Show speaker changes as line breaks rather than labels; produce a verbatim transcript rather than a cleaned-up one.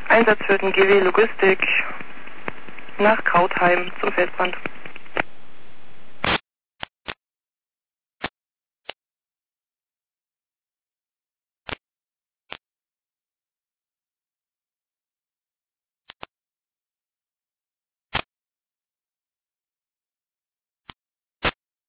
Einsatz für den G W Logistik nach Krautheim zum Felsbrand.